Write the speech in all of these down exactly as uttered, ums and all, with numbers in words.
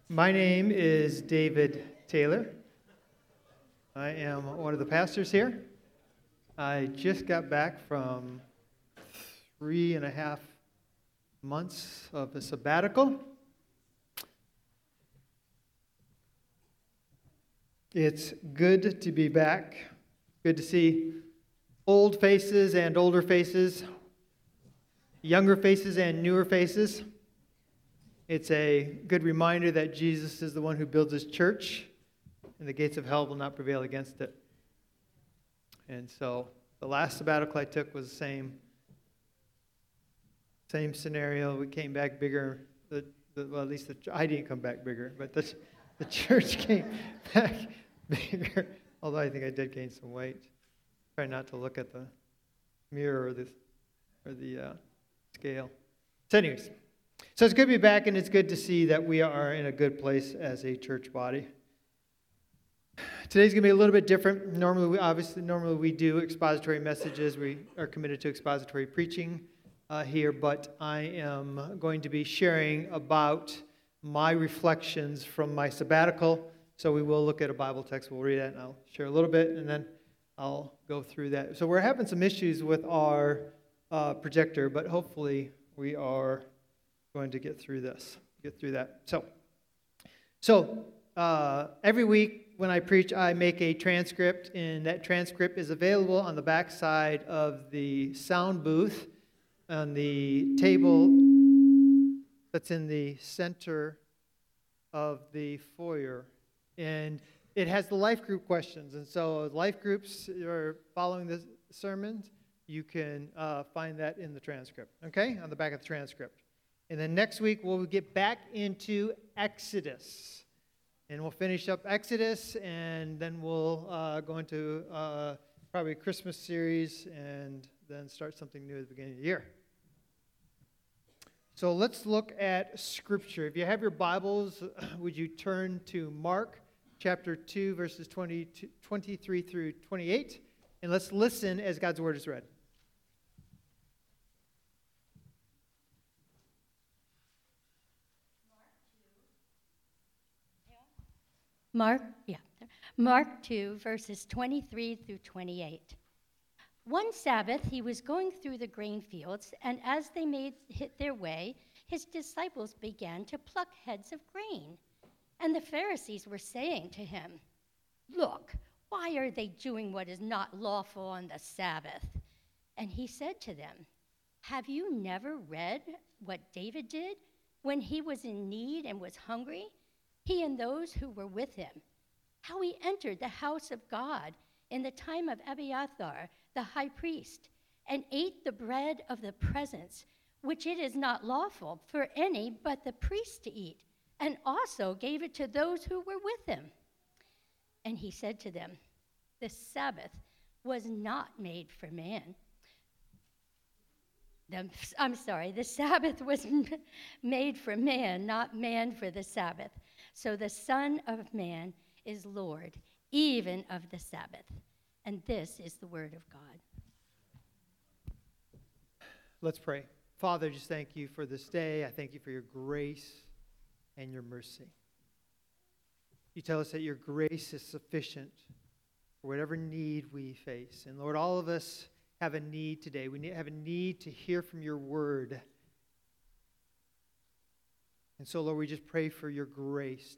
My name is David Taylor. I am one of the pastors here. I just got back from three and a half months of a sabbatical. It's good to be back. Good to see old faces and older faces, younger faces and newer faces. It's a good reminder that Jesus is the one who builds his church, and the gates of hell will not prevail against it. And so the last sabbatical I took was the same, same scenario. We came back bigger. The, the, well, at least the, I didn't come back bigger, but the, the church came back bigger, although I think I did gain some weight. Try not to look at the mirror or the, or the uh, scale. So anyways, so it's good to be back, and it's good to see that we are in a good place as a church body. Today's going to be a little bit different. Normally, we obviously, normally we do expository messages. We are committed to expository preaching uh, here, but I am going to be sharing about my reflections from my sabbatical. So we will look at a Bible text. We'll read it, and I'll share a little bit, and then I'll go through that. So we're having some issues with our uh, projector, but hopefully we are going to get through this, get through that. So, so uh, every week when I preach, I make a transcript, and that transcript is available on the back side of the sound booth on the table that's in the center of the foyer. And it has the life group questions. And so life groups are following the sermons. You can uh, find that in the transcript, okay, on the back of the transcript. And then next week, we'll get back into Exodus. And we'll finish up Exodus, and then we'll uh, go into uh, probably a Christmas series, and then start something new at the beginning of the year. So let's look at Scripture. If you have your Bibles, would you turn to Mark chapter two, verses twenty, twenty-three through twenty-eight, and let's listen as God's Word is read. Mark, yeah, Mark two, verses twenty-three through twenty-eight. One Sabbath, he was going through the grain fields, and as they made hit their way, his disciples began to pluck heads of grain. And the Pharisees were saying to him, "Look, why are they doing what is not lawful on the Sabbath?" And he said to them, "Have you never read what David did when he was in need and was hungry? He and those who were with him, how he entered the house of God in the time of Abiathar, the high priest, and ate the bread of the presence, which it is not lawful for any but the priest to eat, and also gave it to those who were with him." And he said to them, "The Sabbath was not made for man." The, I'm sorry, the Sabbath was made for man, not man for the Sabbath. So the Son of Man is Lord, even of the Sabbath. And this is the word of God. Let's pray. Father, just thank you for this day. I thank you for your grace and your mercy. You tell us that your grace is sufficient for whatever need we face. And Lord, all of us have a need today. We need, have a need to hear from your word. And so, Lord, we just pray for your grace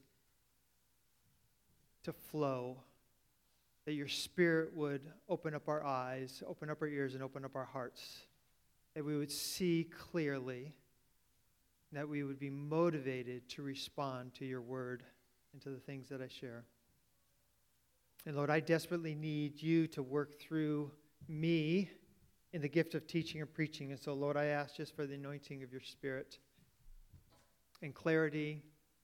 to flow, that your Spirit would open up our eyes, open up our ears, and open up our hearts, that we would see clearly, that we would be motivated to respond to your word and to the things that I share. And Lord, I desperately need you to work through me in the gift of teaching and preaching. And so, Lord, I ask just for the anointing of your Spirit and clarity,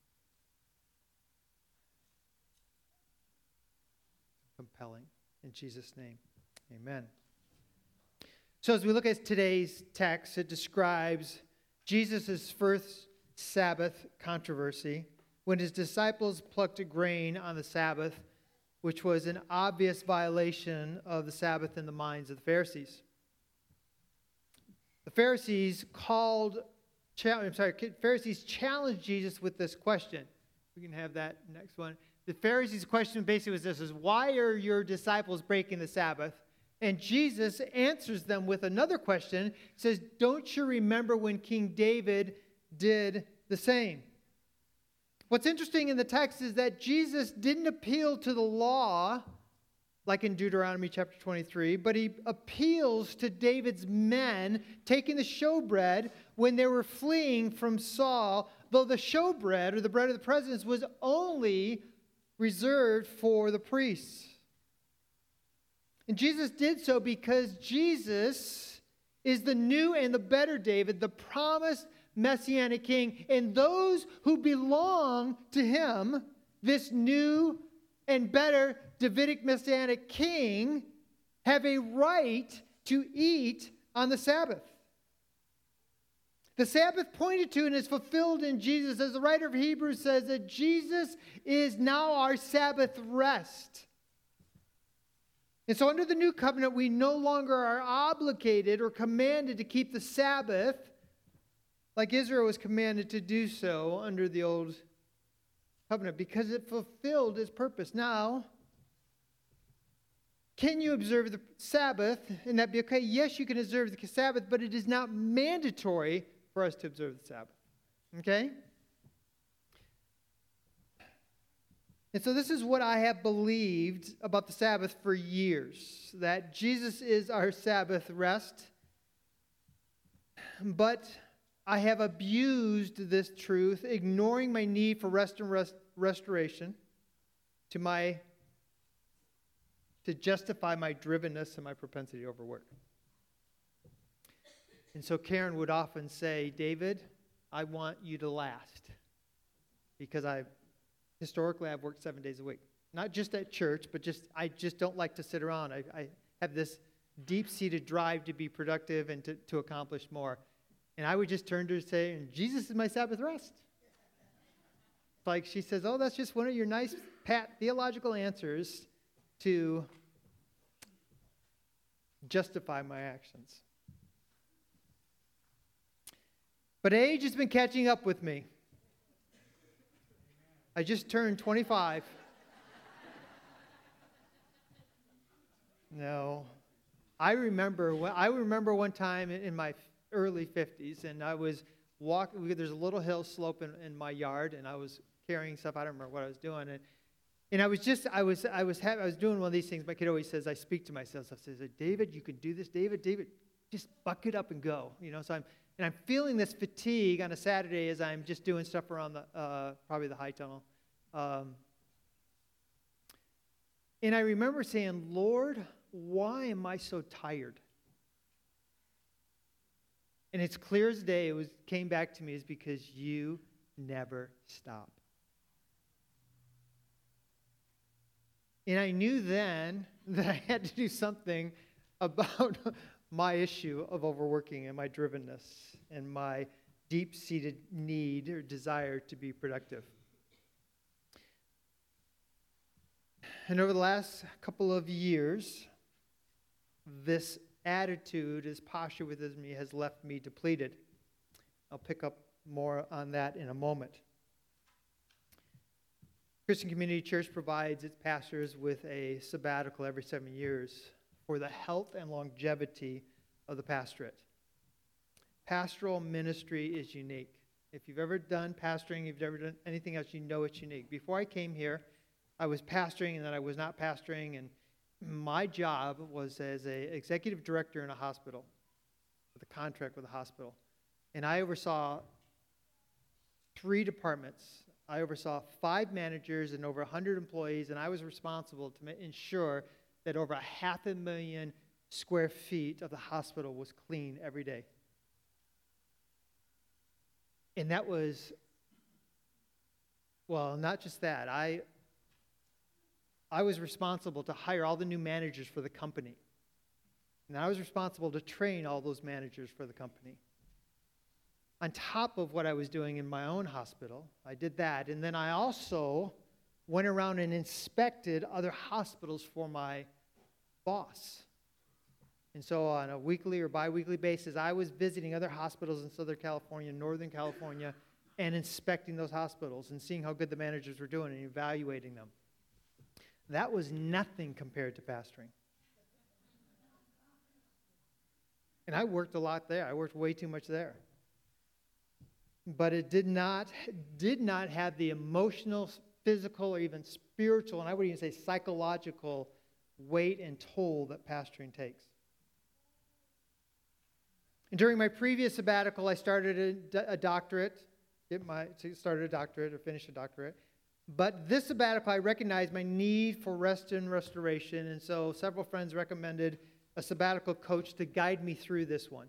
compelling. In Jesus' name, amen. So as we look at today's text, it describes Jesus' first Sabbath controversy when his disciples plucked grain on the Sabbath, which was an obvious violation of the Sabbath in the minds of the Pharisees. The Pharisees called, I'm sorry, Pharisees challenged Jesus with this question. We can have that next one. The Pharisees' question basically was this, is why are your disciples breaking the Sabbath? And Jesus answers them with another question. He says, don't you remember when King David did the same? What's interesting in the text is that Jesus didn't appeal to the law, like in Deuteronomy chapter twenty-three, but he appeals to David's men taking the showbread when they were fleeing from Saul, though the showbread, or the bread of the presence, was only reserved for the priests. And Jesus did so because Jesus is the new and the better David, the promised Messianic king. And those who belong to him, this new and better Davidic Messianic king, have a right to eat on the Sabbath. The Sabbath pointed to and is fulfilled in Jesus, as the writer of Hebrews says, that Jesus is now our Sabbath rest. And so under the new covenant, we no longer are obligated or commanded to keep the Sabbath like Israel was commanded to do so under the old covenant, because it fulfilled its purpose. Now, can you observe the Sabbath and that be okay? Yes, you can observe the Sabbath, but it is not mandatory for us to observe the Sabbath. Okay? And so this is what I have believed about the Sabbath for years, that Jesus is our Sabbath rest. But I have abused this truth, ignoring my need for rest and rest, restoration to my to justify my drivenness and my propensity to overwork. And so Karen would often say, David, I want you to last, because I historically I've worked seven days a week. Not just at church, but just I just don't like to sit around. I, I have this deep-seated drive to be productive and to, to accomplish more. And I would just turn to her and say, Jesus is my Sabbath rest. Like she says, oh, that's just one of your nice, pat theological answers to justify my actions. But age has been catching up with me. I just turned twenty-five. No. I remember, I remember one time in my early fifties, and I was walking, there's a little hill slope in, in my yard, and I was carrying stuff. I don't remember what I was doing. And, and I was just, I was, I was, having, I was doing one of these things. My kid always says, I speak to myself. I say, David, you can do this. David, David, just buck it up and go. You know, so I'm, and I'm feeling this fatigue on a Saturday as I'm just doing stuff around the, uh, probably the high tunnel. Um, and I remember saying, Lord, why am I so tired? And it's clear as day, it was came back to me, is because you never stop. And I knew then that I had to do something about my issue of overworking and my drivenness and my deep-seated need or desire to be productive. And over the last couple of years, this attitude, this posture within me has left me depleted. I'll pick up more on that in a moment. Christian Community Church provides its pastors with a sabbatical every seven years for the health and longevity of the pastorate. Pastoral ministry is unique. If you've ever done pastoring, if you've ever done anything else, you know it's unique. Before I came here, I was pastoring and then I was not pastoring, and my job was as an executive director in a hospital, with a contract with a hospital. And I oversaw three departments. I oversaw five managers and over one hundred employees, and I was responsible to ma- ensure that over a half a million square feet of the hospital was clean every day. And that was, well, not just that. I I was responsible to hire all the new managers for the company. And I was responsible to train all those managers for the company. On top of what I was doing in my own hospital, I did that. And then I also went around and inspected other hospitals for my boss. And so on a weekly or biweekly basis, I was visiting other hospitals in Southern California, Northern California, and inspecting those hospitals and seeing how good the managers were doing and evaluating them. That was nothing compared to pastoring. And I worked a lot there. I worked way too much there. But it did not, did not have the emotional, physical, or even spiritual, and I would even say psychological weight and toll that pastoring takes. And during my previous sabbatical, I started a, a doctorate, get my, started a doctorate or finished a doctorate. But this sabbatical, I recognized my need for rest and restoration, and so several friends recommended a sabbatical coach to guide me through this one.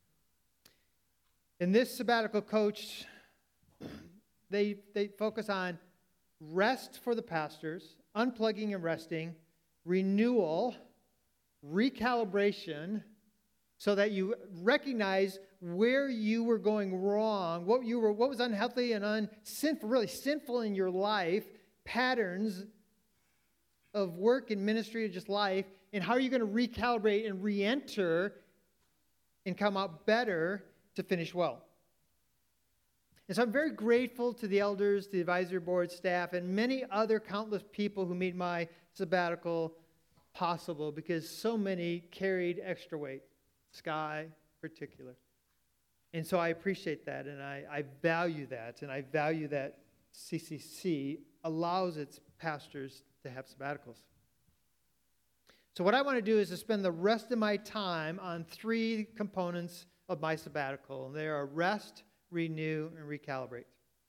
And this sabbatical coach, they, they focus on rest for the pastors, unplugging and resting, renewal, recalibration, so that you recognize where you were going wrong, what you were, what was unhealthy and unsinful, really sinful in your life, patterns of work and ministry or just life, and how are you going to recalibrate and re-enter and come out better to finish well. And so I'm very grateful to the elders, the advisory board staff, and many other countless people who made my sabbatical possible, because so many carried extra weight, Sky in particular. And so I appreciate that, and I, I value that, and I value that C C C allows its pastors to have sabbaticals. So what I want to do is to spend the rest of my time on three components of my sabbatical, and they are rest, renew, and recalibrate.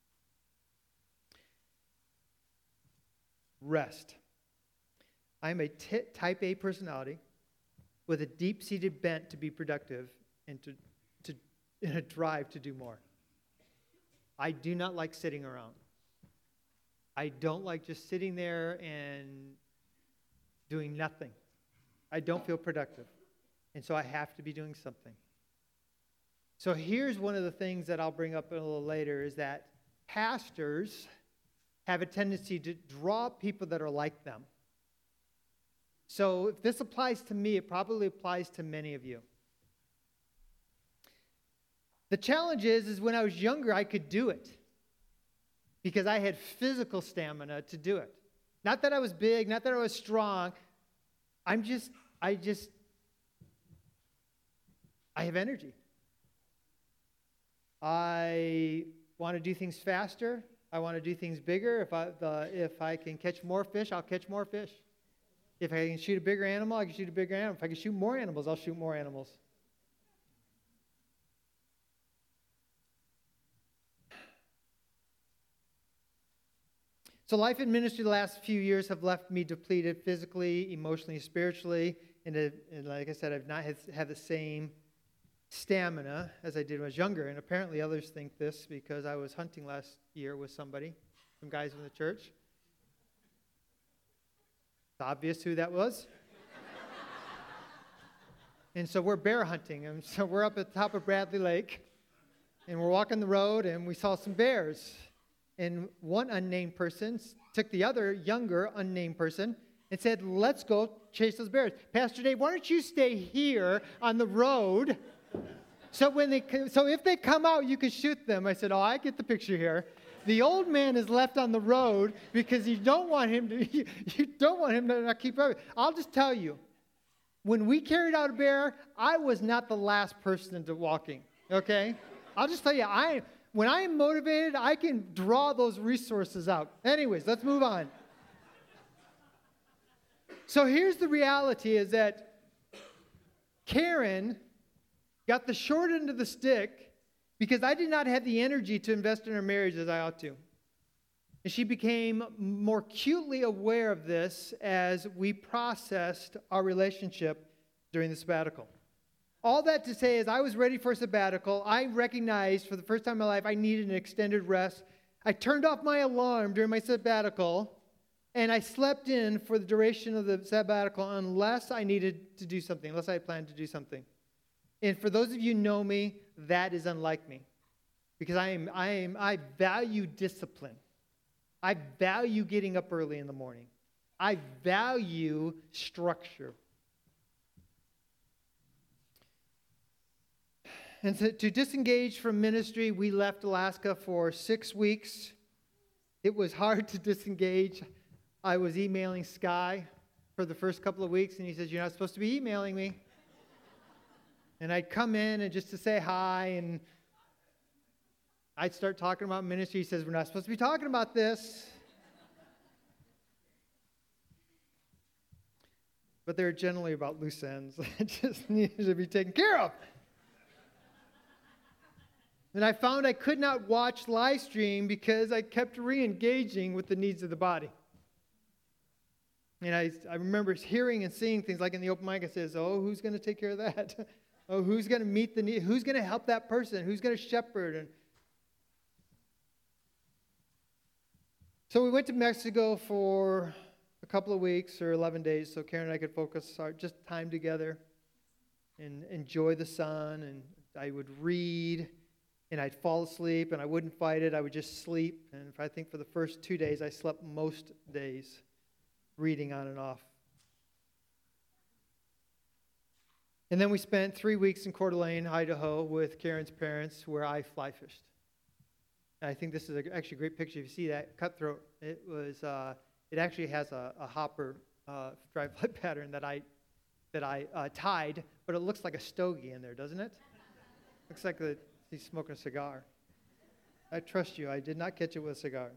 Rest. I'm a t- type A personality with a deep-seated bent to be productive and to, to in a drive to do more. I do not like sitting around. I don't like just sitting there and doing nothing. I don't feel productive. And so I have to be doing something. So here's one of the things that I'll bring up a little later, is that pastors have a tendency to draw people that are like them. So if this applies to me, it probably applies to many of you. The challenge is, is when I was younger, I could do it because I had physical stamina to do it. Not that I was big, not that I was strong. I'm just, I just, I have energy. I want to do things faster. I want to do things bigger. If I, the, if I can catch more fish, I'll catch more fish. If I can shoot a bigger animal, I can shoot a bigger animal. If I can shoot more animals, I'll shoot more animals. So life and ministry the last few years have left me depleted physically, emotionally, spiritually. And, it, and like I said, I've not had, had the same stamina as I did when I was younger. And apparently others think this because I was hunting last year with somebody, some guys in the church. It's obvious who that was. And so we're bear hunting. And so we're up at the top of Bradley Lake. And we're walking the road and we saw some bears. And one unnamed person took the other younger unnamed person and said, let's go chase those bears. Pastor Dave, why don't you stay here on the road so when they so if they come out, you can shoot them. I said, oh, I get the picture here. The old man is left on the road because you don't want him to you, you don't want him to not keep up. I'll just tell you, when we carried out a bear, I was not the last person into walking, okay? I'll just tell you, I When I am motivated, I can draw those resources out. Anyways, let's move on. So here's the reality is that Karen got the short end of the stick because I did not have the energy to invest in her marriage as I ought to. And she became more acutely aware of this as we processed our relationship during the sabbatical. All that to say is I was ready for a sabbatical. I recognized for the first time in my life I needed an extended rest. I turned off my alarm during my sabbatical, and I slept in for the duration of the sabbatical unless I needed to do something, unless I planned to do something. And for those of you who know me, that is unlike me because I am, I am, I value discipline. I value getting up early in the morning. I value structure. And to, to disengage from ministry, we left Alaska for six weeks. It was hard to disengage. I was emailing Sky for the first couple of weeks, and he says, "You're not supposed to be emailing me." And I'd come in and just to say hi, and I'd start talking about ministry. He says, "We're not supposed to be talking about this." But they're generally about loose ends that just needed to be taken care of. And I found I could not watch live stream because I kept re-engaging with the needs of the body. And I, I remember hearing and seeing things like in the open mic, it says, "Oh, who's going to take care of that? Oh, who's going to meet the need? Who's going to help that person? Who's going to shepherd?" And so we went to Mexico for a couple of weeks or eleven days so Karen and I could focus our just time together and enjoy the sun. And I would read, and I'd fall asleep, and I wouldn't fight it. I would just sleep. And if I think for the first two days, I slept most days, reading on and off. And then we spent three weeks in Coeur d'Alene, Idaho, with Karen's parents, where I fly fished. And I think this is a, actually a great picture. If you see that cutthroat, it was. Uh, it actually has a, a hopper uh, dry fly pattern that I that I uh, tied, but it looks like a stogie in there, doesn't it? Looks like the, he's smoking a cigar. I trust you. I did not catch it with a cigar.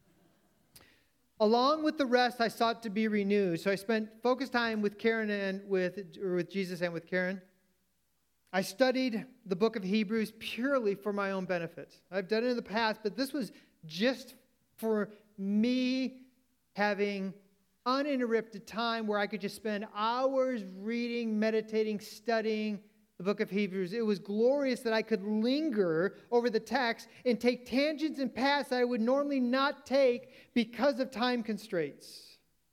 Along with the rest, I sought to be renewed. So I spent focused time with Karen and with, or with Jesus and with Karen. I studied the book of Hebrews purely for my own benefit. I've done it in the past, but this was just for me having uninterrupted time where I could just spend hours reading, meditating, studying the book of Hebrews. It was glorious that I could linger over the text and take tangents and paths that I would normally not take because of time constraints.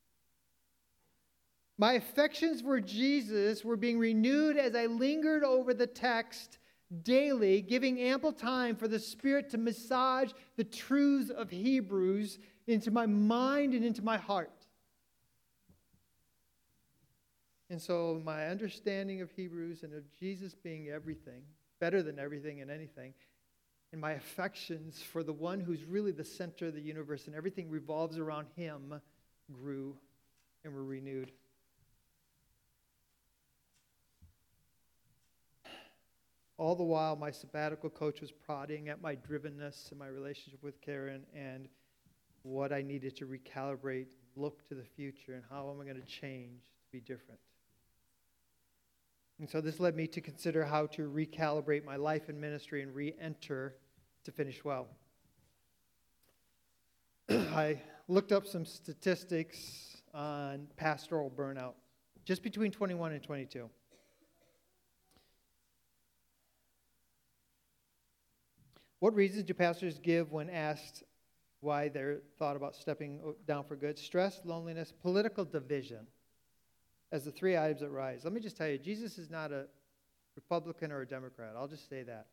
My affections for Jesus were being renewed as I lingered over the text daily, giving ample time for the Spirit to massage the truths of Hebrews into my mind and into my heart. And so my understanding of Hebrews and of Jesus being everything, better than everything and anything, and my affections for the one who's really the center of the universe and everything revolves around him grew and were renewed. All the while, my sabbatical coach was prodding at my drivenness and my relationship with Karen and what I needed to recalibrate, look to the future, and how am I going to change to be different. And so this led me to consider how to recalibrate my life and ministry and re-enter to finish well. I looked up some statistics on pastoral burnout, just between twenty-one and twenty-two. What reasons do pastors give when asked why they're thought about stepping down for good? Stress, loneliness, political division as the three items that rise. Let me just tell you, Jesus is not a Republican or a Democrat. I'll just say that.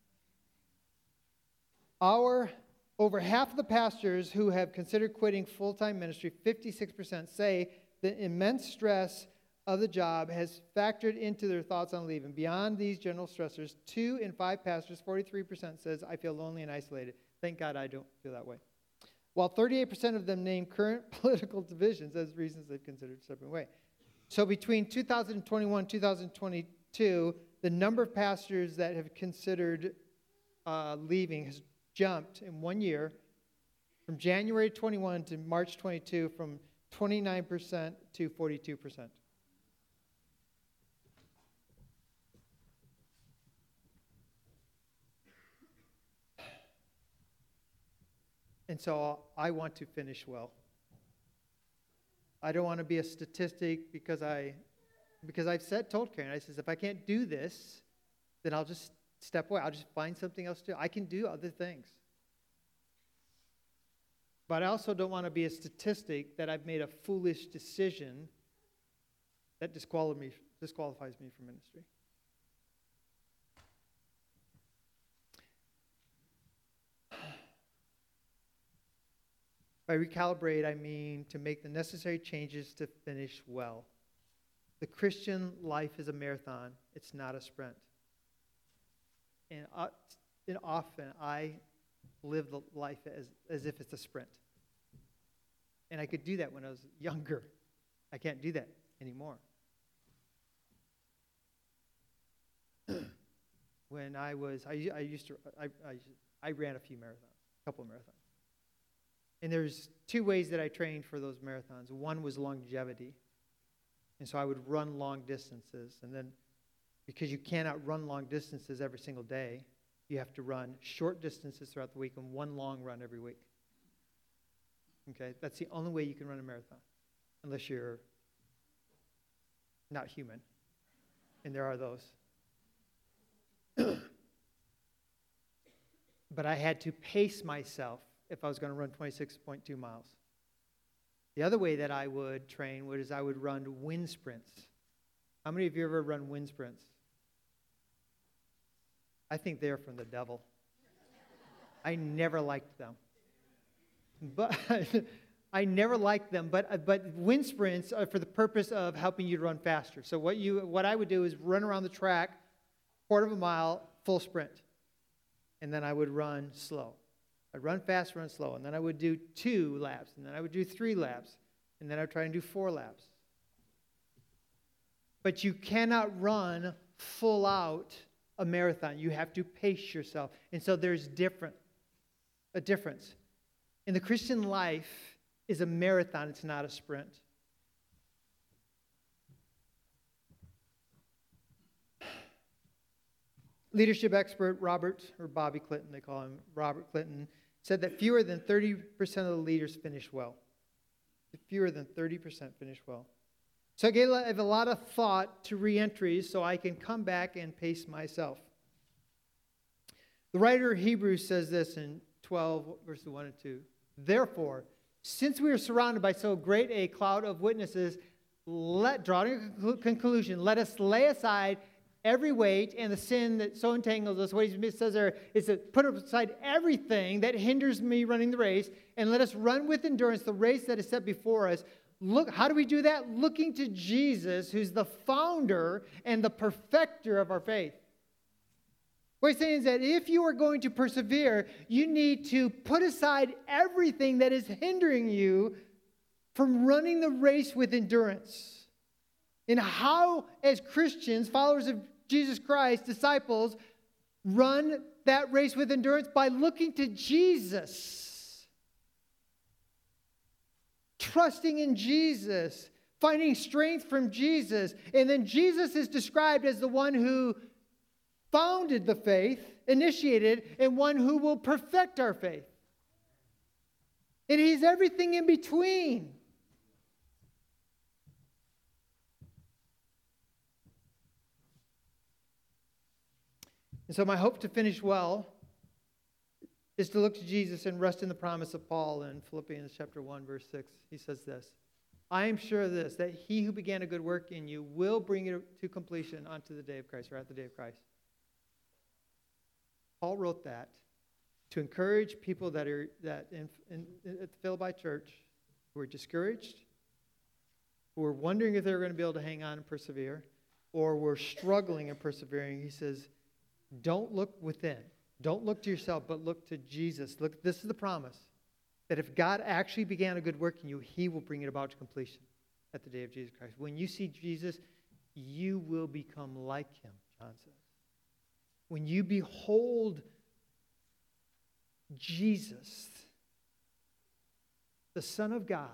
Our, over half of the pastors who have considered quitting full-time ministry, fifty-six percent say the immense stress of the job has factored into their thoughts on leaving. Beyond these general stressors, two in five pastors, forty-three percent says, I feel lonely and isolated. Thank God I don't feel that way. While thirty-eight percent of them name current political divisions as reasons they've considered stepping away. So between two thousand twenty-one and two thousand twenty-two, the number of pastors that have considered uh, leaving has jumped in one year from January twenty-one to March twenty-two from twenty-nine percent to forty-two percent. And so I want to finish well. I don't want to be a statistic because I, because I've said, told Karen, I says, if I can't do this, then I'll just step away. I'll just find something else to do. I can do other things. But I also don't want to be a statistic that I've made a foolish decision that disqual- me, disqualifies me from ministry. By recalibrate, I mean to make the necessary changes to finish well. The Christian life is a marathon. It's not a sprint. And, uh, and often I live the life as, as if it's a sprint. And I could do that when I was younger. I can't do that anymore. When I was, I, I used to, I, I, I ran a few marathons, a couple of marathons. And there's two ways that I trained for those marathons. One was longevity. And so I would run long distances. And then because you cannot run long distances every single day, you have to run short distances throughout the week and one long run every week. Okay? That's the only way you can run a marathon, unless you're not human. And there are those. But I had to pace myself if I was going to run twenty-six point two miles. The other way that I would train was I would run wind sprints. How many of you ever run wind sprints? I think they're from the devil. I never liked them. But I never liked them, but but wind sprints are for the purpose of helping you to run faster. So what you what I would do is run around the track, quarter of a mile, full sprint. And then I would run slow. I'd run fast, run slow. And then I would do two laps. And then I would do three laps. And then I'd try and do four laps. But you cannot run full out a marathon. You have to pace yourself. And so there's different, a difference. And the Christian life is a marathon. It's not a sprint. Leadership expert Robert, or Bobby Clinton, they call him Robert Clinton, said that fewer than thirty percent of the leaders finish well. Fewer than thirty percent finish well. So I gave a lot of thought to reentries so I can come back and pace myself. The writer of Hebrews says this in twelve, verses one and two. Therefore, since we are surrounded by so great a cloud of witnesses, let, drawing a conclusion, let us lay aside every weight and the sin that so entangles us. What he says there is to put aside everything that hinders me running the race, and let us run with endurance the race that is set before us. Look, how do we do that? Looking to Jesus, who's the founder and the perfecter of our faith. What he's saying is that if you are going to persevere, you need to put aside everything that is hindering you from running the race with endurance. And how, as Christians, followers of Jesus Christ, disciples, run that race with endurance? By looking to Jesus. Trusting in Jesus. Finding strength from Jesus. And then Jesus is described as the one who founded the faith, initiated, and one who will perfect our faith. And he's everything in between. And so my hope to finish well is to look to Jesus and rest in the promise of Paul in Philippians chapter one, verse six. He says this, I am sure of this, that he who began a good work in you will bring it to completion unto the day of Christ, or at the day of Christ. Paul wrote that to encourage people that are that in, in, at the Philippi church who are discouraged, who are wondering if they're going to be able to hang on and persevere, or were struggling and persevering. He says, don't look within. Don't look to yourself, but look to Jesus. Look, this is the promise, that if God actually began a good work in you, he will bring it about to completion at the day of Jesus Christ. When you see Jesus, you will become like him, John says. When you behold Jesus, the Son of God,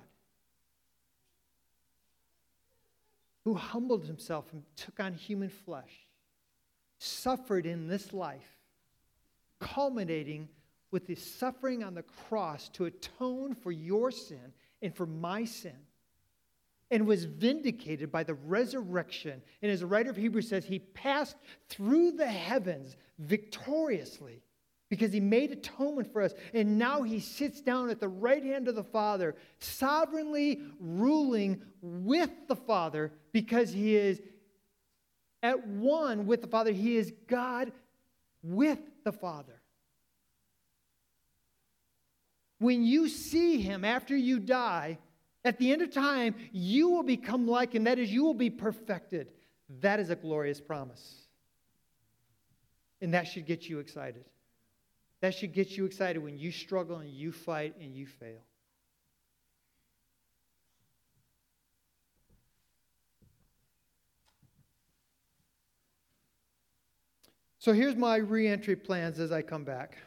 who humbled himself and took on human flesh, suffered in this life, culminating with the suffering on the cross to atone for your sin and for my sin, and was vindicated by the resurrection. And as the writer of Hebrews says, he passed through the heavens victoriously because he made atonement for us. And now he sits down at the right hand of the Father, sovereignly ruling with the Father, because he is at one with the Father. He is God with the Father. When you see him after you die, at the end of time, you will become like him. That is, you will be perfected. That is a glorious promise. And that should get you excited. That should get you excited when you struggle and you fight and you fail. So here's my reentry plans as I come back.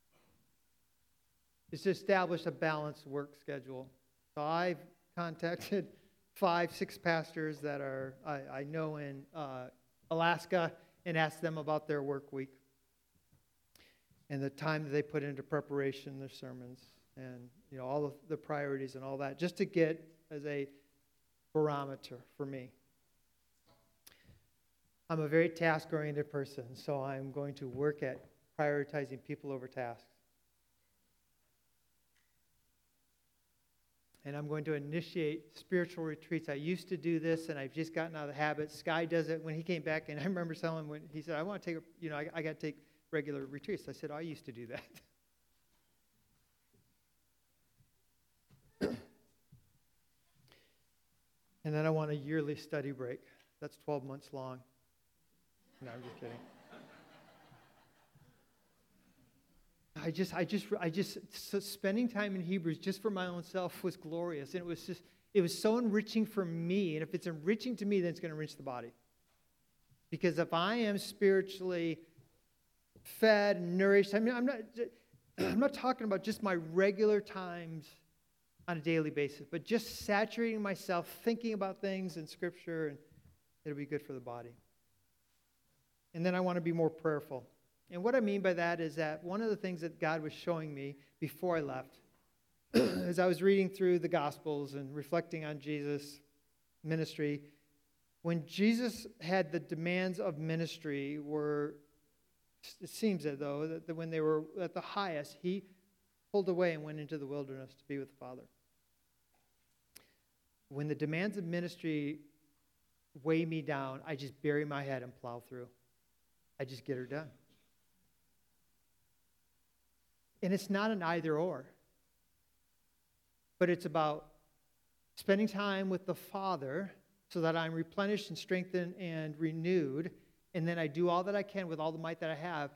Is to establish a balanced work schedule. So I've contacted five, six pastors that are I, I know in uh, Alaska and asked them about their work week and the time that they put into preparation their sermons and you know all of the priorities and all that, just to get as a barometer for me. I'm a very task-oriented person, so I'm going to work at prioritizing people over tasks. And I'm going to initiate spiritual retreats. I used to do this, and I've just gotten out of the habit. Sky does it when he came back, and I remember telling him when he said, I want to take, a, you know, I, I got to take regular retreats. I said, oh, I used to do that. And then I want a yearly study break. That's twelve months long. No, I'm just kidding. I just, I just, I just, so spending time in Hebrews just for my own self was glorious. And it was just, it was so enriching for me. And if it's enriching to me, then it's going to enrich the body. Because if I am spiritually fed, nourished, I mean, I'm not, I'm not talking about just my regular times on a daily basis, but just saturating myself, thinking about things in Scripture, and it'll be good for the body. And then I want to be more prayerful. And what I mean by that is that one of the things that God was showing me before I left, as I was reading through the Gospels and reflecting on Jesus' ministry, when Jesus had the demands of ministry were, it seems as though, that when they were at the highest, he pulled away and went into the wilderness to be with the Father. When the demands of ministry weigh me down, I just bury my head and plow through. I just get her done. And it's not an either or, but it's about spending time with the Father so that I'm replenished and strengthened and renewed, and then I do all that I can with all the might that I have,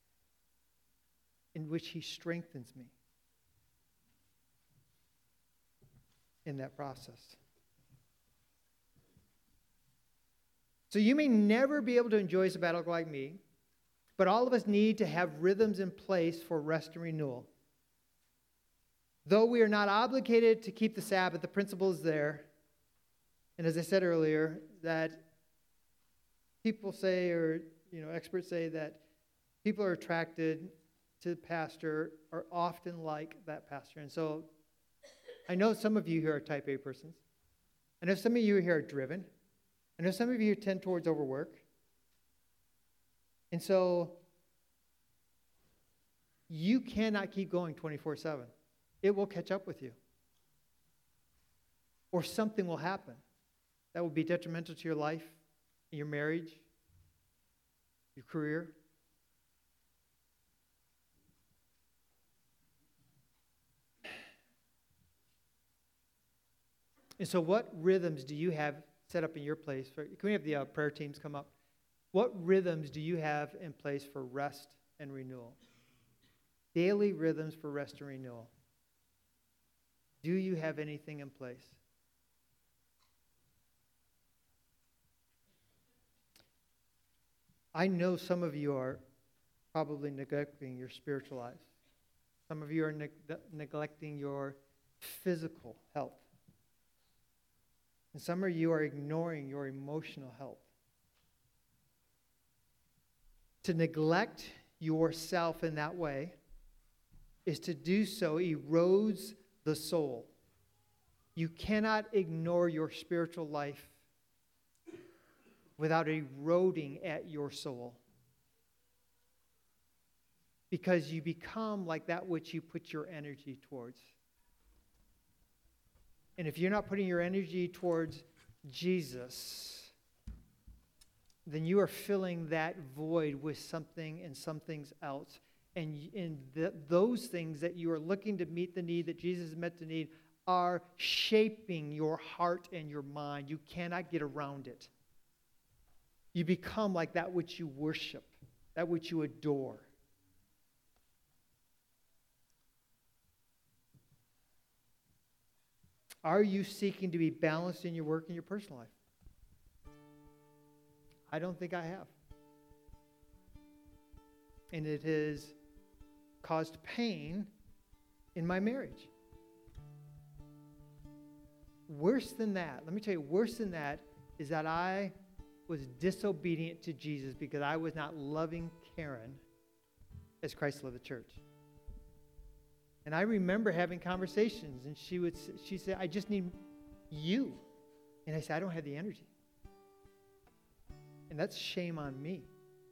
in which He strengthens me in that process. So you may never be able to enjoy sabbatical like me, but all of us need to have rhythms in place for rest and renewal. Though we are not obligated to keep the Sabbath, the principle is there. And as I said earlier, that people say, or you know, experts say that people are attracted to the pastor are often like that pastor. And so I know some of you here are type A persons. I know some of you here are driven. I know some of you tend towards overwork. And so you cannot keep going twenty-four seven. It will catch up with you. Or something will happen that will be detrimental to your life, your marriage, your career. And so what rhythms do you have set up in your place? For, can we have the uh, prayer teams come up? What rhythms do you have in place for rest and renewal? Daily rhythms for rest and renewal. Do you have anything in place? I know some of you are probably neglecting your spiritual lives. Some of you are neg- neglecting your physical health. And some of you are ignoring your emotional health. To neglect yourself in that way is to do so erodes the soul. You cannot ignore your spiritual life without eroding at your soul. Because you become like that which you put your energy towards. And if you're not putting your energy towards Jesus, then you are filling that void with something and something else. And, and the, those things that you are looking to meet the need that Jesus is meant to need are shaping your heart and your mind. You cannot get around it. You become like that which you worship. that which you adore. Are you seeking to be balanced in your work and your personal life? I don't think I have. And it has caused pain in my marriage. Worse than that, let me tell you, worse than that is that I was disobedient to Jesus because I was not loving Karen as Christ loved the church. And I remember having conversations, and she would she said, I just need you. And I said, I don't have the energy. And that's shame on me.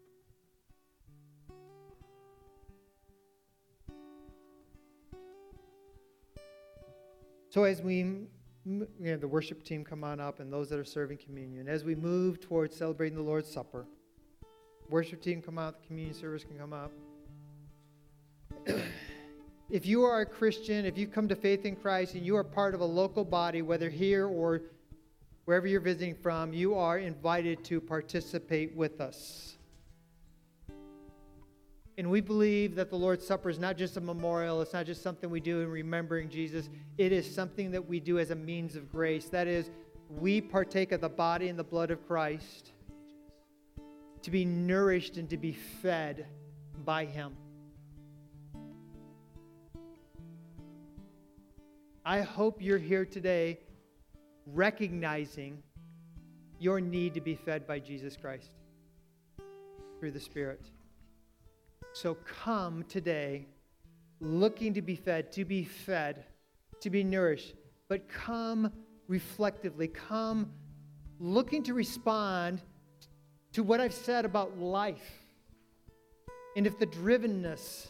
So as we, you know, the worship team come on up and those that are serving communion, as we move towards celebrating the Lord's Supper, worship team come out, the communion service can come up. If you are a Christian, if you come to faith in Christ and you are part of a local body, whether here or wherever you're visiting from, you are invited to participate with us. And we believe that the Lord's Supper is not just a memorial. It's not just something we do in remembering Jesus. It is something that we do as a means of grace. That is, we partake of the body and the blood of Christ to be nourished and to be fed by Him. I hope you're here today recognizing your need to be fed by Jesus Christ through the Spirit. So come today looking to be fed, to be fed, to be nourished. But come reflectively. Come looking to respond to what I've said about life. And if the drivenness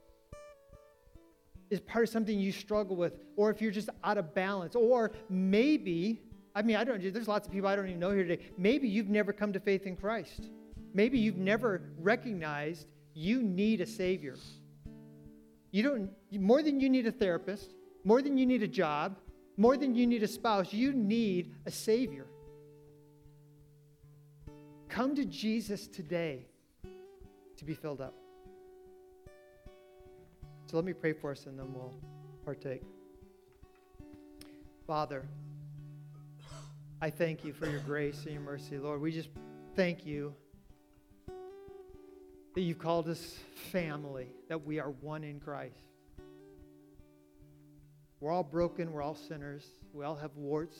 is part of something you struggle with, or if you're just out of balance, or maybe, I mean, I don't, there's lots of people I don't even know here today. Maybe you've never come to faith in Christ. Maybe you've never recognized you need a Savior. You don't, more than you need a therapist, more than you need a job, more than you need a spouse, you need a Savior. Come to Jesus today to be filled up. So let me pray for us and then we'll partake. Father, I thank you for your grace and your mercy, Lord. We just thank you that you've called us family, that we are one in Christ. We're all broken, we're all sinners, we all have warts,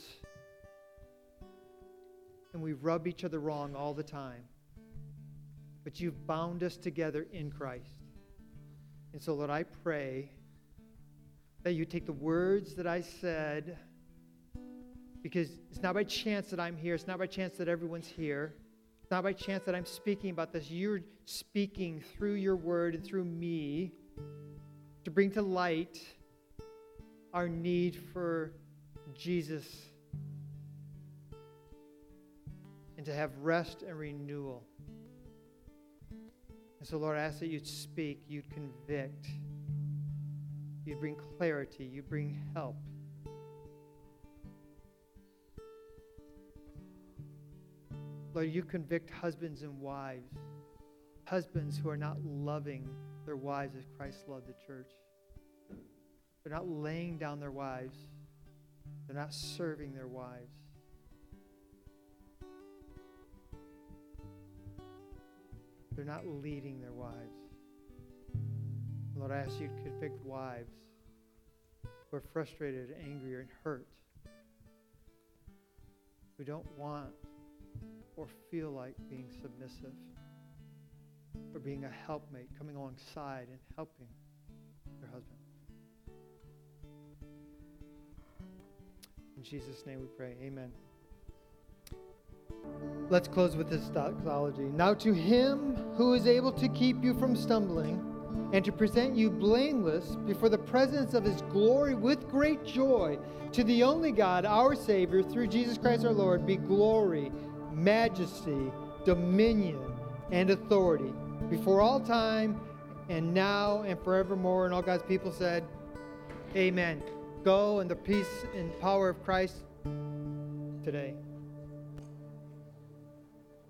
and we rub each other wrong all the time. But you've bound us together in Christ. And so, Lord, I pray that you take the words that I said, because it's not by chance that I'm here. It's not by chance that everyone's here. It's not by chance that I'm speaking about this. You're speaking through your word and through me to bring to light our need for Jesus and to have rest and renewal. And so, Lord, I ask that you'd speak, you'd convict, you'd bring clarity, you'd bring help. Lord, you convict husbands and wives, husbands who are not loving their wives as Christ loved the church. They're not laying down their wives. They're not serving their wives. They're not leading their wives. Lord, I ask you to convict wives who are frustrated, angry, and hurt, who don't want or feel like being submissive or being a helpmate, coming alongside and helping their husband. In Jesus' name we pray. Amen. Let's close with this doxology. Now to him who is able to keep you from stumbling and to present you blameless before the presence of his glory with great joy, to the only God, our Savior, through Jesus Christ our Lord, be glory, majesty, dominion, and authority before all time and now and forevermore. And all God's people said, amen. Go in the peace and power of Christ today.